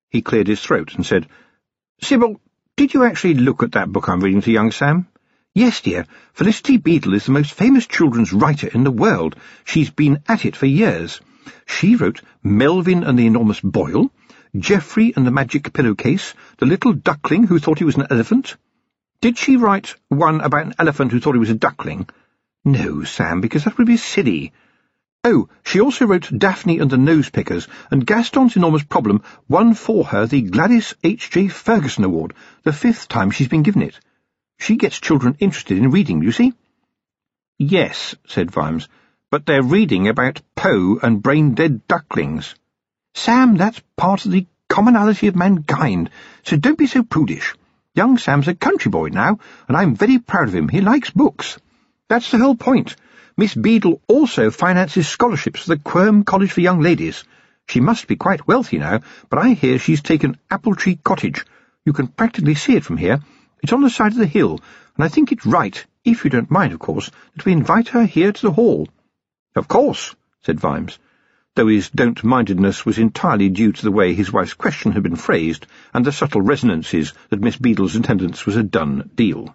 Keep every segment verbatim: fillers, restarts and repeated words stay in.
He cleared his throat and said, "Sybil, did you actually look at that book I'm reading to young Sam?" "Yes, dear. Felicity Beedle is the most famous children's writer in the world. She's been at it for years. She wrote Melvin and the Enormous Boil, Geoffrey and the Magic Pillowcase, The Little Duckling Who Thought He Was an Elephant." "Did she write one about an elephant who thought he was a duckling?" "No, Sam, because that would be silly." "Oh, she also wrote Daphne and the Nosepickers, and Gaston's Enormous Problem won for her the Gladys H J Ferguson Award, the fifth time she's been given it. She gets children interested in reading, you see." "Yes," said Vimes, "but they're reading about Poe and brain-dead ducklings." "Sam, that's part of the commonality of mankind, so don't be so prudish. Young Sam's a country boy now, and I'm very proud of him. He likes books. That's the whole point. Miss Beedle also finances scholarships for the Quirm College for Young Ladies. She must be quite wealthy now, but I hear she's taken Appletree Cottage. You can practically see it from here. It's on the side of the hill, and I think it's right, if you don't mind, of course, that we invite her here to the hall." "Of course," said Vimes, though his don't-mindedness was entirely due to the way his wife's question had been phrased and the subtle resonances that Miss Beedle's attendance was a done deal.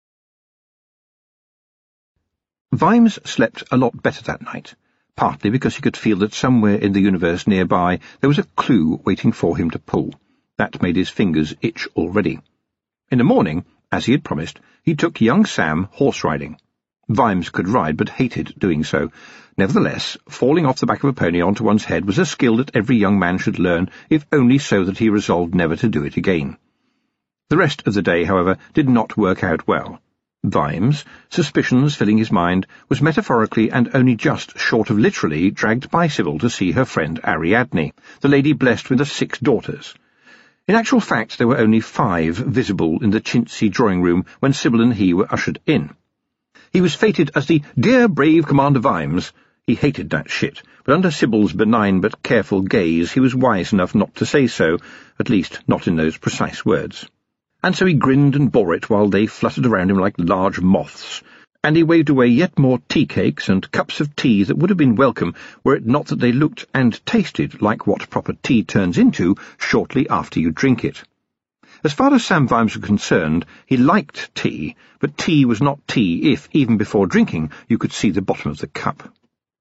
Vimes slept a lot better that night, partly because he could feel that somewhere in the universe nearby there was a clue waiting for him to pull. That made his fingers itch already. In the morning, as he had promised, he took young Sam horse-riding. Vimes could ride, but hated doing so. Nevertheless, falling off the back of a pony onto one's head was a skill that every young man should learn, if only so that he resolved never to do it again. The rest of the day, however, did not work out well. Vimes, suspicions filling his mind, was metaphorically and only just short of literally dragged by Sybil to see her friend Ariadne, the lady blessed with the six daughters. In actual fact, there were only five visible in the chintzy drawing-room when Sybil and he were ushered in. He was fated as the dear brave Commander Vimes. He hated that shit, but under Sybil's benign but careful gaze he was wise enough not to say so, at least not in those precise words. And so he grinned and bore it while they fluttered around him like large moths, and he waved away yet more tea-cakes and cups of tea that would have been welcome were it not that they looked and tasted like what proper tea turns into shortly after you drink it. As far as Sam Vimes was concerned, he liked tea, but tea was not tea if, even before drinking, you could see the bottom of the cup.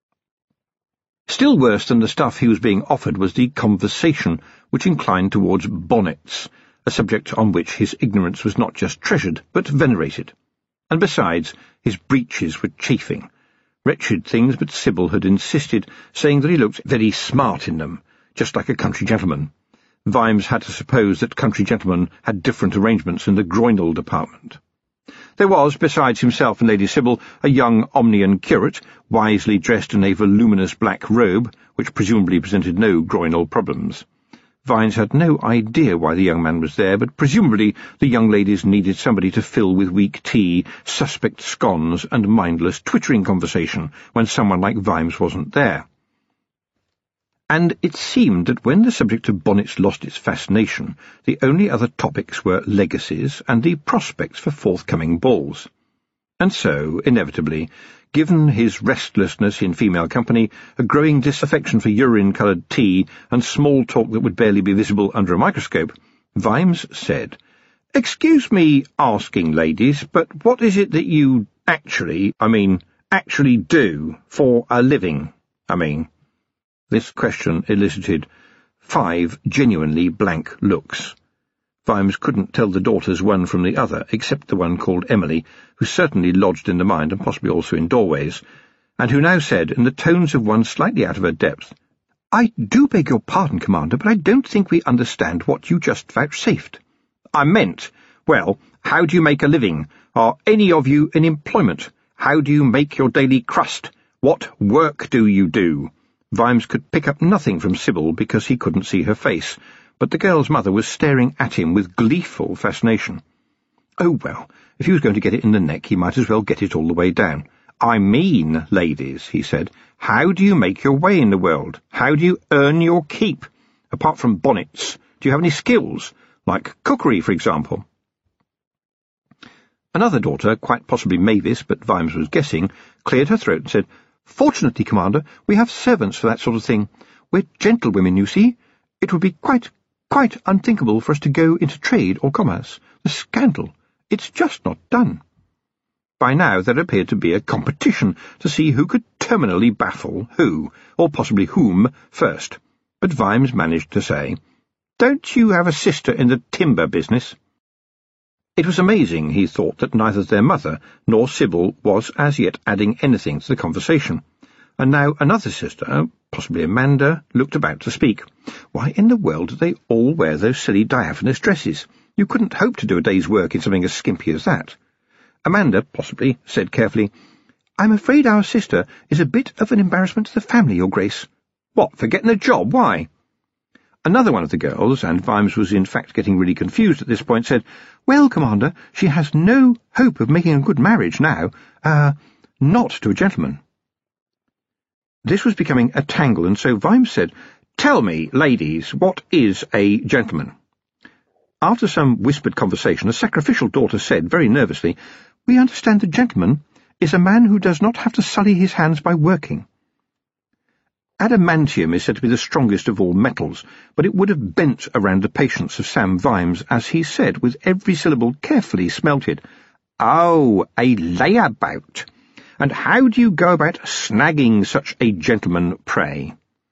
Still worse than the stuff he was being offered was the conversation, which inclined towards bonnets, a subject on which his ignorance was not just treasured, but venerated. And besides, his breeches were chafing. Wretched things, but Sybil had insisted, saying that he looked very smart in them, just like a country gentleman. Vimes had to suppose that country gentlemen had different arrangements in the groinal department. There was, besides himself and Lady Sybil, a young Omnian curate, wisely dressed in a voluminous black robe, which presumably presented no groinal problems. Vimes had no idea why the young man was there, but presumably the young ladies needed somebody to fill with weak tea, suspect scones, and mindless twittering conversation when someone like Vimes wasn't there. And it seemed that when the subject of bonnets lost its fascination, the only other topics were legacies and the prospects for forthcoming balls. And so, inevitably, given his restlessness in female company, a growing disaffection for urine-coloured tea, and small talk that would barely be visible under a microscope, Vimes said, "Excuse me asking, ladies, but what is it that you actually, I mean, actually do for a living, I mean?" This question elicited five genuinely blank looks. Vimes couldn't tell the daughters one from the other, except the one called Emily, who certainly lodged in the mind and possibly also in doorways, and who now said, in the tones of one slightly out of her depth, "I do beg your pardon, Commander, but I don't think we understand what you just vouchsafed." "I meant, well, how do you make a living? Are any of you in employment? How do you make your daily crust? What work do you do?" Vimes could pick up nothing from Sybil because he couldn't see her face, but the girl's mother was staring at him with gleeful fascination. Oh, well, if he was going to get it in the neck, he might as well get it all the way down. "I mean, ladies," he said, "how do you make your way in the world? How do you earn your keep? Apart from bonnets, do you have any skills, like cookery, for example?" Another daughter, quite possibly Mavis, but Vimes was guessing, cleared her throat and said, "Fortunately, Commander, we have servants for that sort of thing. We're gentlewomen, you see. It would be quite Quite unthinkable for us to go into trade or commerce. The scandal. It's just not done. By now there appeared to be a competition to see who could terminally baffle who, or possibly whom, first. But Vimes managed to say, "Don't you have a sister in the timber business?" It was amazing, he thought, that neither their mother nor Sybil was as yet adding anything to the conversation. And now another sister, possibly Amanda, looked about to speak. Why in the world did they all wear those silly diaphanous dresses? You couldn't hope to do a day's work in something as skimpy as that. Amanda, possibly, said carefully, "I'm afraid our sister is a bit of an embarrassment to the family, Your Grace." "What, for getting a job? Why?" Another one of the girls, and Vimes was in fact getting really confused at this point, said, "Well, Commander, she has no hope of making a good marriage now. Uh, not to a gentleman." This was becoming a tangle, and so Vimes said, "Tell me, ladies, what is a gentleman?" After some whispered conversation, a sacrificial daughter said, very nervously, "We understand the gentleman is a man who does not have to sully his hands by working." Adamantium is said to be the strongest of all metals, but it would have bent around the patience of Sam Vimes as he said, with every syllable carefully smelted, "Oh, a layabout. And how do you go about snagging such a gentleman, pray?"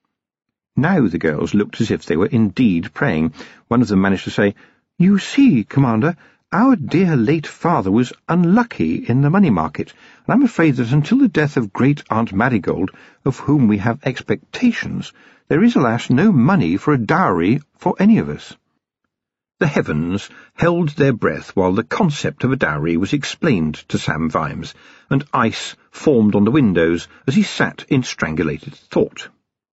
Now the girls looked as if they were indeed praying. One of them managed to say, "You see, Commander, our dear late father was unlucky in the money market, and I'm afraid that until the death of Great-Aunt Marigold, of whom we have expectations, there is, alas, no money for a dowry for any of us." The heavens held their breath while the concept of a dowry was explained to Sam Vimes, and ice formed on the windows as he sat in strangulated thought.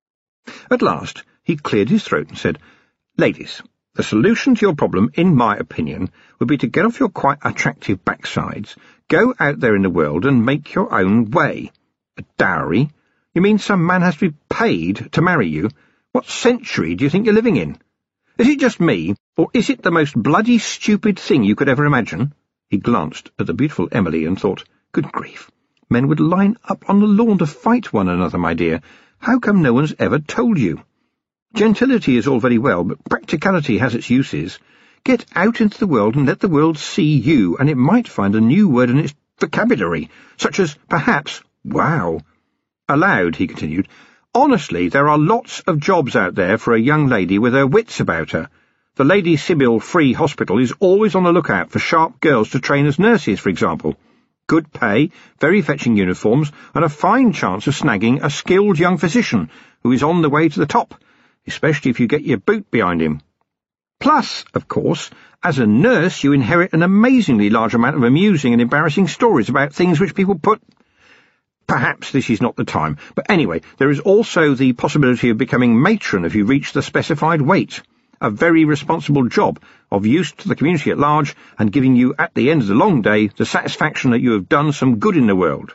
At last he cleared his throat and said, "Ladies, the solution to your problem, in my opinion, would be to get off your quite attractive backsides, go out there in the world and make your own way. A dowry? You mean some man has to be paid to marry you? What century do you think you're living in? Is it just me, or is it the most bloody stupid thing you could ever imagine?" He glanced at the beautiful Emily and thought, "Good grief, men would line up on the lawn to fight one another, my dear. How come no one's ever told you? Gentility is all very well, but practicality has its uses. Get out into the world and let the world see you, and it might find a new word in its vocabulary, such as, perhaps, wow." Aloud, he continued, "Honestly, there are lots of jobs out there for a young lady with her wits about her. The Lady Sybil Free Hospital is always on the lookout for sharp girls to train as nurses, for example. Good pay, very fetching uniforms, and a fine chance of snagging a skilled young physician who is on the way to the top, especially if you get your boot behind him. Plus, of course, as a nurse you inherit an amazingly large amount of amusing and embarrassing stories about things which people put... Perhaps this is not the time, but anyway, there is also the possibility of becoming matron if you reach the specified weight. A very responsible job, of use to the community at large, and giving you, at the end of the long day, the satisfaction that you have done some good in the world."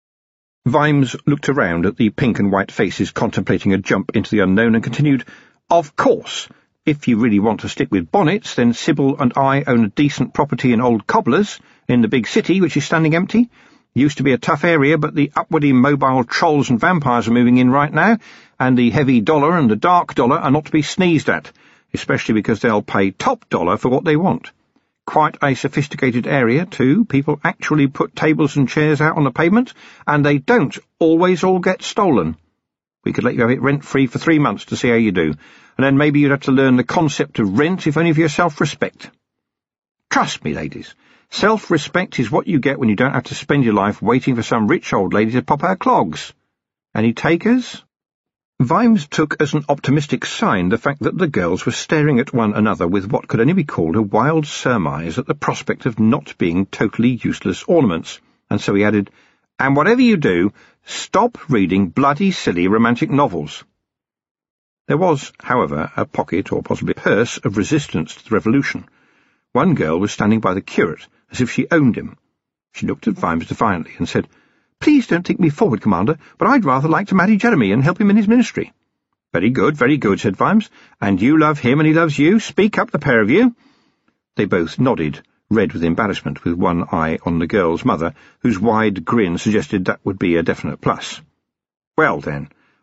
Vimes looked around at the pink and white faces contemplating a jump into the unknown and continued, "Of course, if you really want to stick with bonnets, then Sybil and I own a decent property in Old Cobblers, in the big city, which is standing empty. Used to be a tough area, but the upwardly mobile trolls and vampires are moving in right now, and the heavy dollar and the dark dollar are not to be sneezed at, especially because they'll pay top dollar for what they want. Quite a sophisticated area, too. People actually put tables and chairs out on the pavement, and they don't always all get stolen. We could let you have it rent-free for three months to see how you do, and then maybe you'd have to learn the concept of rent, if only for your self-respect. Trust me, ladies, self-respect is what you get when you don't have to spend your life waiting for some rich old lady to pop her clogs. Any takers?" Vimes took as an optimistic sign the fact that the girls were staring at one another with what could only be called a wild surmise at the prospect of not being totally useless ornaments, and so he added, "And whatever you do, stop reading bloody silly romantic novels." There was, however, a pocket, or possibly a purse, of resistance to the revolution. One girl was standing by the curate, as if she owned him. She looked at Vimes defiantly and said, "Please don't think me forward, Commander, but I'd rather like to marry Jeremy and help him in his ministry." "Very good, very good," said Vimes. "And you love him and he loves you? Speak up, the pair of you." They both nodded, red with embarrassment, with one eye on the girl's mother, whose wide grin suggested that would be a definite plus. "Well, then,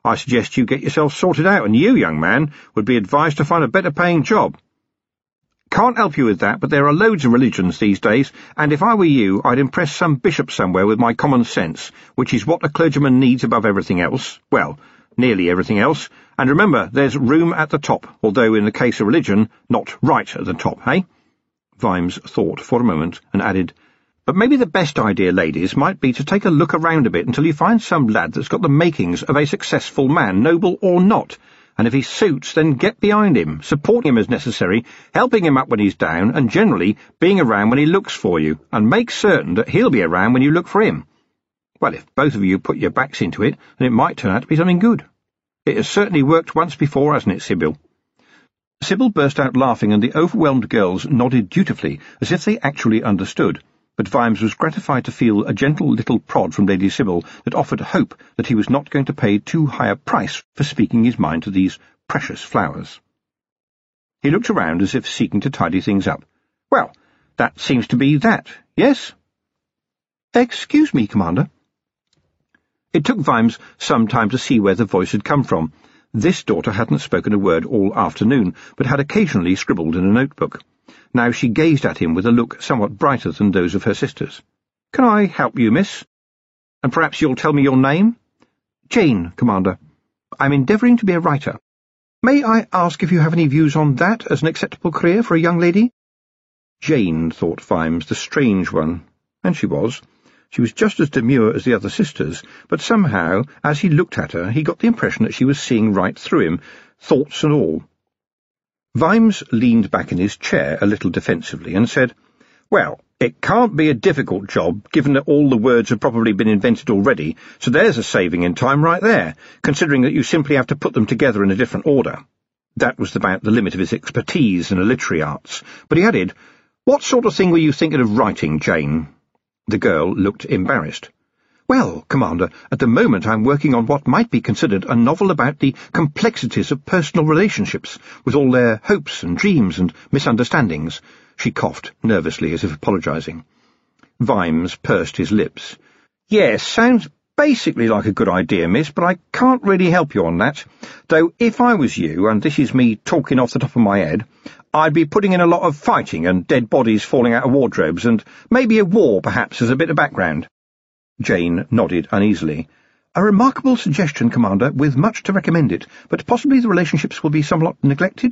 I suggest you get yourself sorted out, and you, young man, would be advised to find a better-paying job. Can't help you with that, but there are loads of religions these days, and if I were you, I'd impress some bishop somewhere with my common sense, which is what a clergyman needs above everything else. Well, nearly everything else. And remember, there's room at the top, although in the case of religion, not right at the top, eh? Vimes thought for a moment and added, But maybe the best idea, ladies, might be to take a look around a bit until you find some lad that's got the makings of a successful man, noble or not. And if he suits, then get behind him, supporting him as necessary, helping him up when he's down, and generally being around when he looks for you, and make certain that he'll be around when you look for him. Well, if both of you put your backs into it, then it might turn out to be something good. It has certainly worked once before, hasn't it, Sybil? Sybil burst out laughing, and the overwhelmed girls nodded dutifully, as if they actually understood. But Vimes was gratified to feel a gentle little prod from Lady Sybil that offered hope that he was not going to pay too high a price for speaking his mind to these precious flowers. He looked around as if seeking to tidy things up. Well, that seems to be that, yes? Excuse me, Commander. It took Vimes some time to see where the voice had come from. This daughter hadn't spoken a word all afternoon, but had occasionally scribbled in a notebook. Now she gazed at him with a look somewhat brighter than those of her sisters. "Can I help you, miss? And perhaps you'll tell me your name?" "Jane, Commander. I'm endeavouring to be a writer. May I ask if you have any views on that as an acceptable career for a young lady?" Jane, thought Vimes, the strange one. And she was. She was just as demure as the other sisters, but somehow, as he looked at her, he got the impression that she was seeing right through him, thoughts and all. Vimes leaned back in his chair a little defensively and said, "Well, it can't be a difficult job, given that all the words have probably been invented already, so there's a saving in time right there, considering that you simply have to put them together in a different order." That was about the limit of his expertise in the literary arts, but he added, "What sort of thing were you thinking of writing, Jane?" The girl looked embarrassed. "Well, Commander, at the moment I'm working on what might be considered a novel about the complexities of personal relationships, with all their hopes and dreams and misunderstandings." She coughed nervously, as if apologising. Vimes pursed his lips. "Yes, sounds basically like a good idea, miss, but I can't really help you on that. Though if I was you, and this is me talking off the top of my head, I'd be putting in a lot of fighting and dead bodies falling out of wardrobes, and maybe a war, perhaps, as a bit of background." Jane nodded uneasily. "A remarkable suggestion, Commander, with much to recommend it, but possibly the relationships will be somewhat neglected?"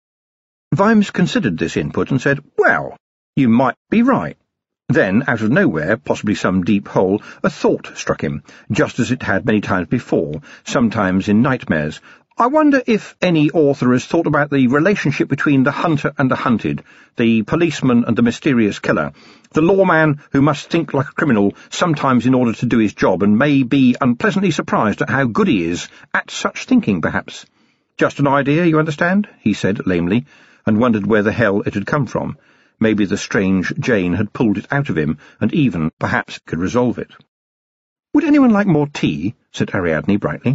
Vimes considered this input and said, "Well, you might be right." Then, out of nowhere, possibly some deep hole, a thought struck him, just as it had many times before, sometimes in nightmares. "I wonder if any author has thought about the relationship between the hunter and the hunted, the policeman and the mysterious killer, the lawman who must think like a criminal sometimes in order to do his job, and may be unpleasantly surprised at how good he is at such thinking, perhaps. Just an idea, you understand?" he said lamely, and wondered where the hell it had come from. Maybe the strange Jane had pulled it out of him, and even, perhaps, could resolve it. "Would anyone like more tea?" said Ariadne brightly.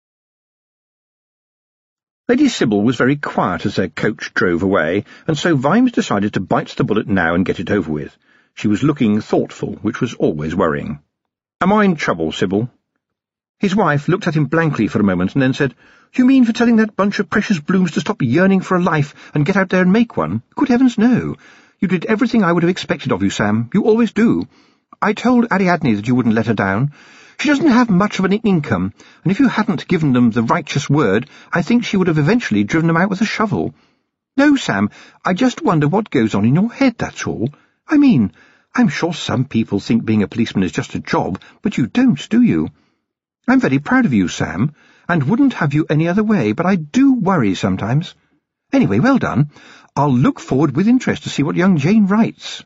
Lady Sybil was very quiet as their coach drove away, and so Vimes decided to bite the bullet now and get it over with. She was looking thoughtful, which was always worrying. "Am I in trouble, Sybil?" His wife looked at him blankly for a moment and then said, "You mean for telling that bunch of precious blooms to stop yearning for a life and get out there and make one? Good heavens, no. You did everything I would have expected of you, Sam. You always do. I told Ariadne that you wouldn't let her down. She doesn't have much of an income, and if you hadn't given them the righteous word, I think she would have eventually driven them out with a shovel. No, Sam, I just wonder what goes on in your head, that's all. I mean, I'm sure some people think being a policeman is just a job, but you don't, do you? I'm very proud of you, Sam, and wouldn't have you any other way, but I do worry sometimes. Anyway, well done. I'll look forward with interest to see what young Jane writes."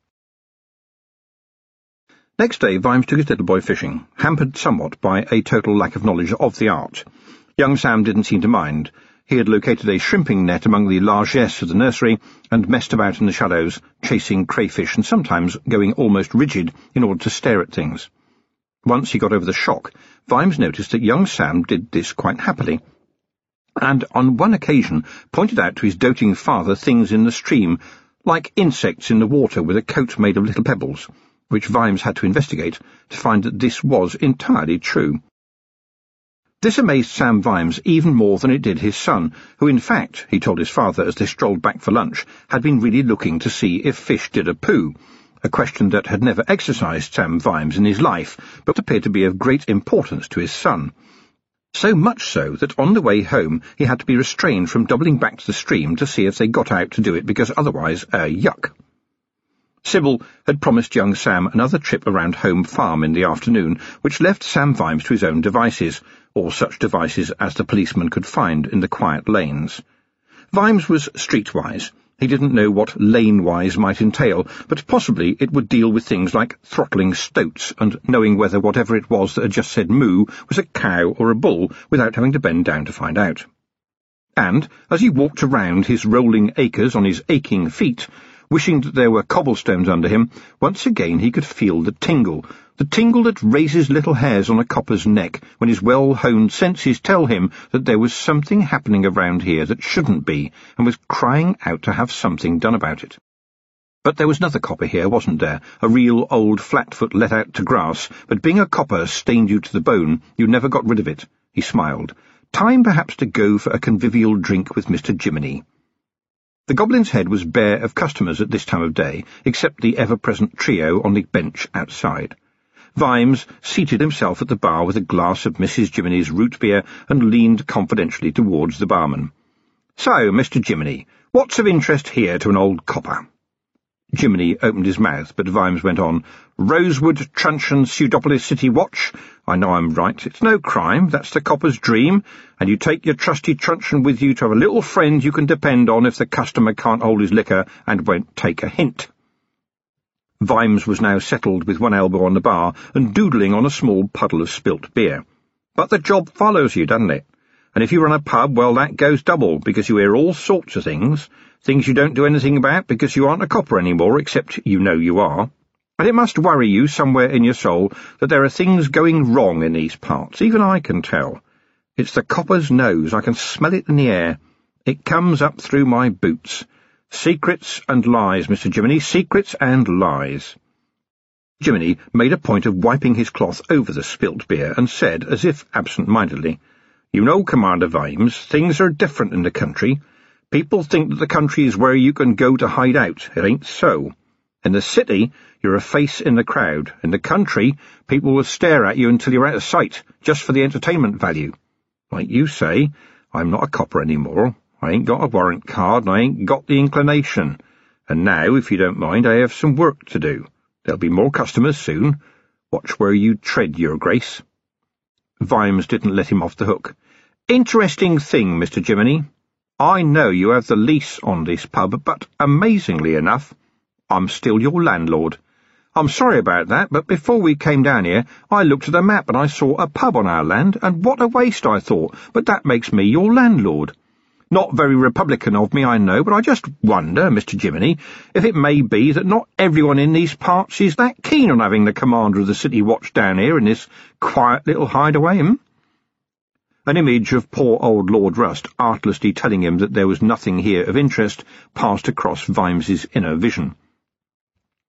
Next day, Vimes took his little boy fishing, hampered somewhat by a total lack of knowledge of the art. Young Sam didn't seem to mind. He had located a shrimping net among the largesse of the nursery and messed about in the shallows, chasing crayfish and sometimes going almost rigid in order to stare at things. Once he got over the shock, Vimes noticed that young Sam did this quite happily, and on one occasion pointed out to his doting father things in the stream, like insects in the water with a coat made of little pebbles, which Vimes had to investigate to find that this was entirely true. This amazed Sam Vimes even more than it did his son, who in fact, he told his father as they strolled back for lunch, had been really looking to see if fish did a poo, a question that had never exercised Sam Vimes in his life, but appeared to be of great importance to his son. So much so that on the way home he had to be restrained from doubling back to the stream to see if they got out to do it, because otherwise, uh, yuck. Sybil had promised young Sam another trip around Home Farm in the afternoon, which left Sam Vimes to his own devices, or such devices as the policeman could find in the quiet lanes. Vimes was streetwise. He didn't know what lane-wise might entail, but possibly it would deal with things like throttling stoats and knowing whether whatever it was that had just said moo was a cow or a bull without having to bend down to find out. And, as he walked around his rolling acres on his aching feet, wishing that there were cobblestones under him, once again he could feel the tingle, the tingle that raises little hairs on a copper's neck when his well-honed senses tell him that there was something happening around here that shouldn't be, and was crying out to have something done about it. But there was another copper here, wasn't there? A real old flatfoot let out to grass, but being a copper stained you to the bone, you never got rid of it. He smiled. Time perhaps to go for a convivial drink with Mister Jiminy. The Goblin's Head was bare of customers at this time of day, except the ever-present trio on the bench outside. Vimes seated himself at the bar with a glass of Missus Jiminy's root beer and leaned confidentially towards the barman. "So, Mister Jiminy, what's of interest here to an old copper?" Jiminy opened his mouth, but Vimes went on. "Rosewood Truncheon Pseudopolis City Watch. I know I'm right. It's no crime. That's the copper's dream. And you take your trusty truncheon with you to have a little friend you can depend on if the customer can't hold his liquor and won't take a hint." Vimes was now settled with one elbow on the bar and doodling on a small puddle of spilt beer. "But the job follows you, doesn't it? And if you run a pub, well, that goes double, because you hear all sorts of things, things you don't do anything about because you aren't a copper anymore, except you know you are. And it must worry you somewhere in your soul that there are things going wrong in these parts. Even I can tell. It's the copper's nose. I can smell it in the air. It comes up through my boots. Secrets and lies, Mister Jiminy, secrets and lies." Jiminy made a point of wiping his cloth over the spilt beer and said, as if absent-mindedly, "You know, Commander Vimes, things are different in the country. People think that the country is where you can go to hide out. It ain't so. In the city, you're a face in the crowd. In the country, people will stare at you until you're out of sight, just for the entertainment value. Like you say, I'm not a copper anymore. I ain't got a warrant card, and I ain't got the inclination. And now, if you don't mind, I have some work to do. There'll be more customers soon. Watch where you tread, your grace." Vimes didn't let him off the hook. "Interesting thing, Mister Jiminy. I know you have the lease on this pub, but, amazingly enough, I'm still your landlord. I'm sorry about that, but before we came down here, I looked at a map and I saw a pub on our land, and what a waste, I thought, but that makes me your landlord. Not very Republican of me, I know, but I just wonder, Mister Jiminy, if it may be that not everyone in these parts is that keen on having the commander of the City Watch down here in this quiet little hideaway, hmm?" An image of poor old Lord Rust artlessly telling him that there was nothing here of interest passed across Vimes's inner vision.